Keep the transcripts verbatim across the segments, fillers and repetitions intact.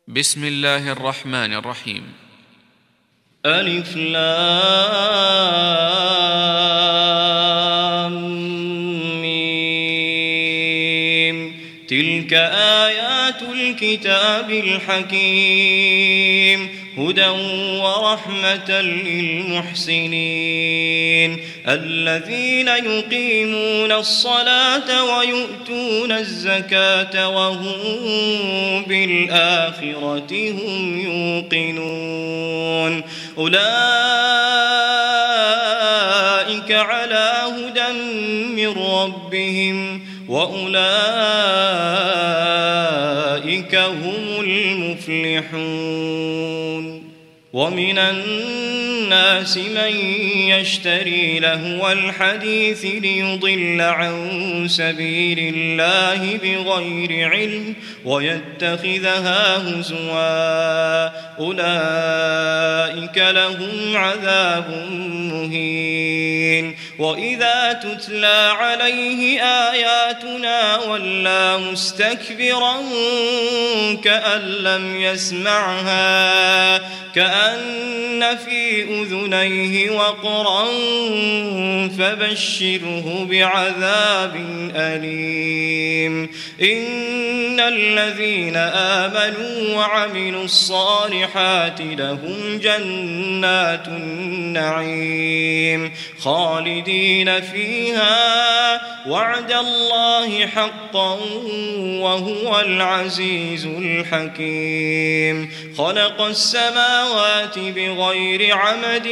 بسم الله الرحمن الرحيم. ألف لام ميم. تلك آيات الكتاب الحكيم هدى ورحمة للمحسنين الذين يقيمون الصلاة ويؤتون الزكاة وهم بالآخرة هم يوقنون أولئك على هدى من ربهم وأولئك هم المفلحون. ومن الناس من يشتري لهو الحديث ليضل عن سبيل الله بغير علم ويتخذها هزوا أولئك لهم عذاب مهين. وإذا تتلى عليه آياتنا ولى مستكبرا كأن لم يسمعها كأن في أذنيه وقرا فبشره بعذاب أليم. إن الذين آمنوا وعملوا الصالحات لهم جنات النعيم خالدين فيها وعد الله حقا وهو العزيز الحكيم. خلق السماوات بغير عمد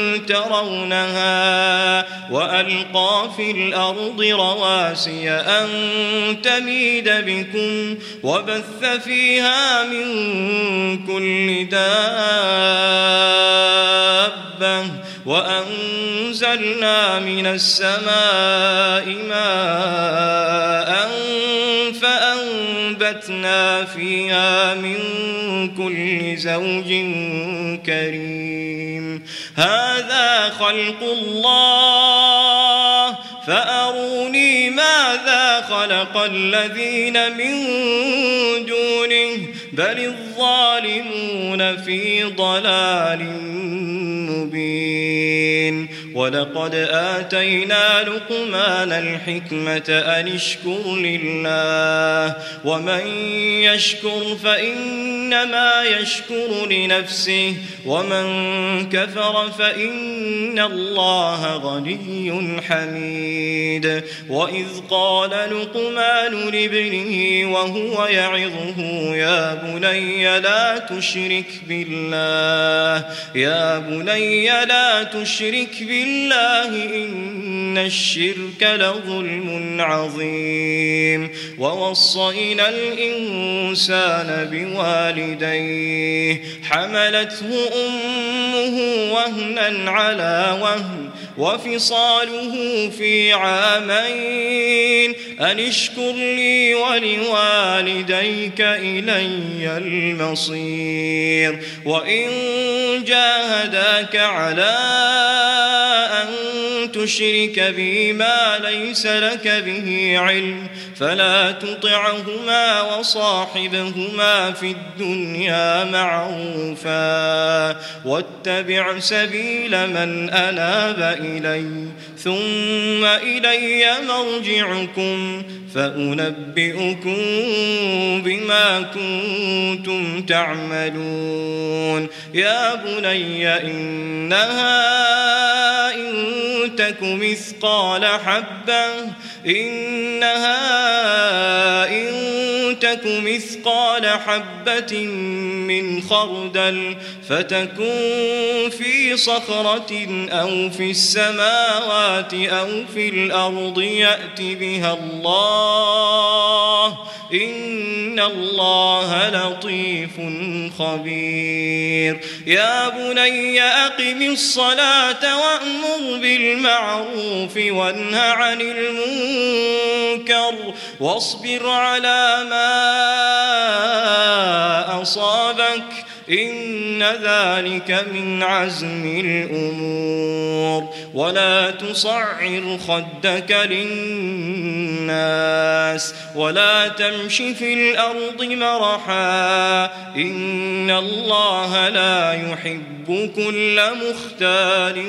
ترونها وألقى في الأرض رواسي أن تميد بكم وبث فيها من كل دابة وأنزلنا من السماء ماء فأنبتنا فيها من كل زوج كريم. هذا خلق الله فأروني ماذا خلق الذين من دونه بل الظالمون في ضلال مبين. ولقد آتينا لقمان الحكمة أن اشكر لله ومن يشكر فإنما يشكر لنفسه ومن كفر فإن الله غني حميد. وإذ قال لقمان لابنه وهو يعظه يا بني لا تشرك بالله يا بني لا تشرك بالله إن الشرك لظلم عظيم. ووصينا الإنسان بوالديه حملته أمه وهنا على وهن وفصاله في عامين أن اشكر لي ولوالديك إلي المصير. وإن جاهداك على أن تشرك بي ما ليس لك به علم فلا تطعهما وصاحبهما في الدنيا معروفا واتبع سبيل من أناب إلي ثم إلي مرجعكم فأنبئكم بما كنتم تعملون. يا بني إنها إن تك مثقال حبة إنها إن تك مثقال حبة من خردل فتكن في صخرة أو في السماوات أو في الأرض يأت بها الله إن الله لطيف خبير. يا بني أقم الصلاة وأمر بالمعروف وانه عن المنكر واصبر على ما أصابك إن ذلك من عزم الأمور ولا تصعر خدك للناس ولا تمش في الأرض مرحا إن الله لا يحب كل مختال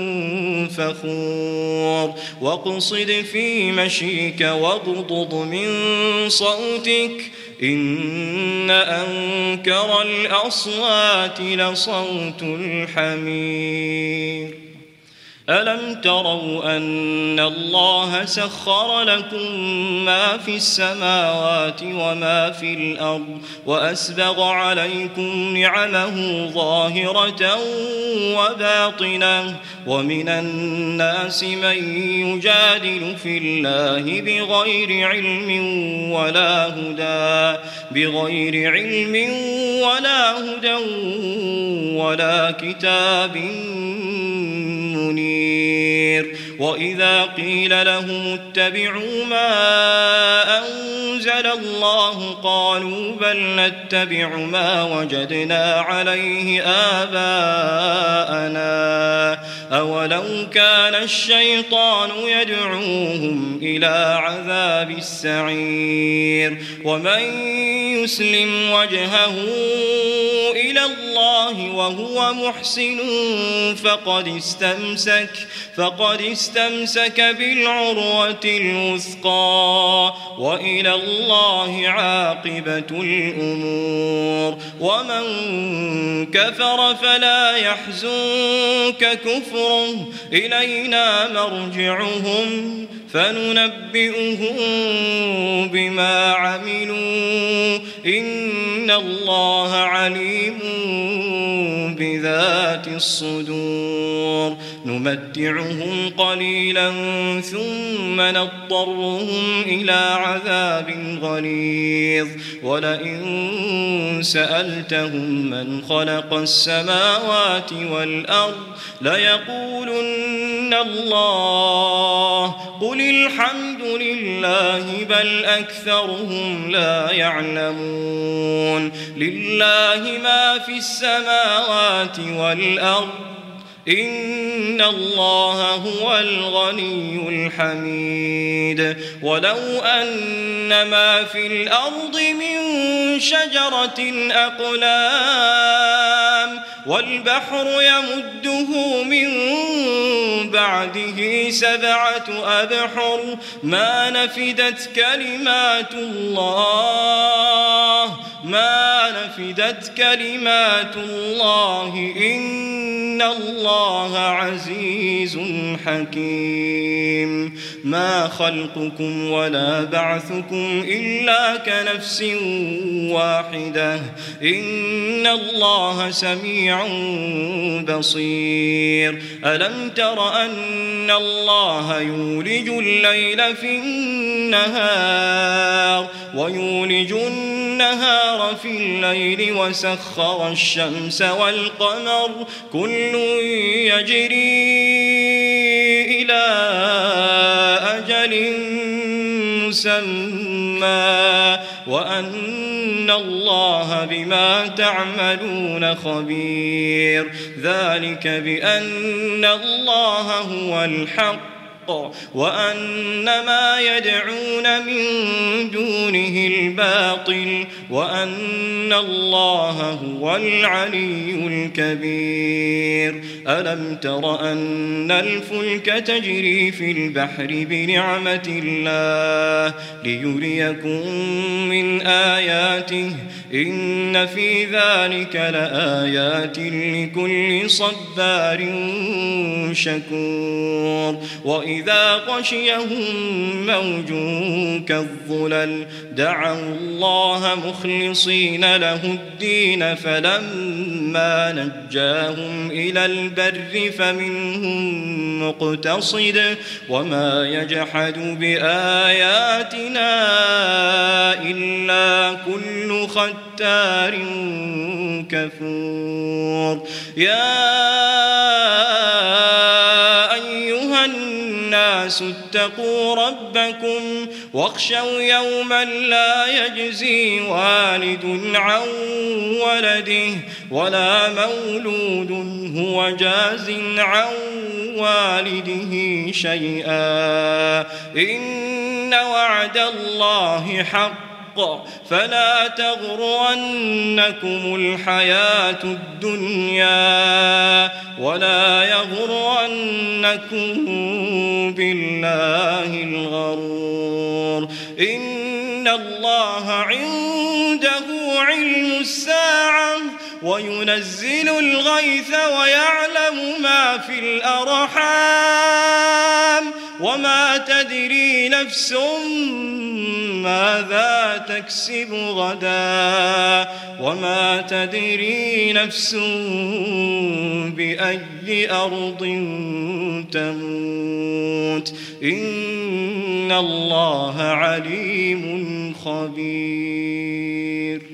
فخور واقصد في مشيك واغضض من صوتك إن أنكر الأصوات لصوت الحمير ألم تروا أن الله سخر لكم ما في السماوات وما في الأرض وأسبغ عليكم نعمه ظاهرة وباطنة ومن الناس من يجادل في الله بغير علم ولا هدى بغير علم ولا هدى ولا كتاب منير وإذا قيل لهم اتبعوا ما أنزل الله قالوا بل نتبع ما وجدنا عليه آباءنا أولو كان الشيطان يدعوهم إلى عذاب السعير ومن يسلم وجهه إلى الله وهو محسن فقد استمسك فقد استمسك بالعروة الوثقى وإلى الله عاقبة الأمور ومن كفر فلا يحزنك كفره إلينا مرجعهم فننبئهم بما عملوا إن الله عليم بذات الصدور نمتعهم قليلا ثم نضطرهم إلى عذاب غليظ ولئن سألتهم من خلق السماوات والأرض ليقولن الله قل الحمد لله بل أكثرهم لا يعلمون لله ما في السماوات والأرض إن الله هو الغني الحميد ولو أن ما في الأرض من شجرة أقلام والبحر يمده من بعده سبعة أبحر ما نفدت كلمات الله ما نفدت كلمات الله إن الله عزيز حكيم ما خلقكم ولا بعثكم إلا كنفس واحدة إن الله سميع بصير ألم تر أن الله يولج الليل في النهار ويولج النهار في الليل وسخر الشمس والقمر كل يجري إلى أجل مسمى وأن الله بما تعملون خبير ذلك بأن الله هو الحق وأن ما يدعون من دونه الباطل وأن الله هو العلي الكبير ألم تر أن الفلك تجري في البحر بنعمة الله ليريكم من آياته إن في ذلك لآيات لكل صبار شكور وإذا غشيهم موج كالظلل دعوا الله مخلصين له الدين فلما نجاهم إلى البر فمنهم مقتصد وما يجحد بآياتنا إلا كل ختار كفور يا أيها الناس اتقوا واتقوا ربكم واخشوا يوما لا يجزي والد عن ولده ولا مولود هو جاز عن والده شيئا إن وعد الله حق فلا تغرنكم الحياة الدنيا ولا يغرنكم بالله الغرور إن الله عنده علم الساعة وينزل الغيث ويعلم ما في الأرحام وما تدري نفس ماذا تكسب غدا وما تدري نفس بأي أرض تموت إن الله عليم خبير.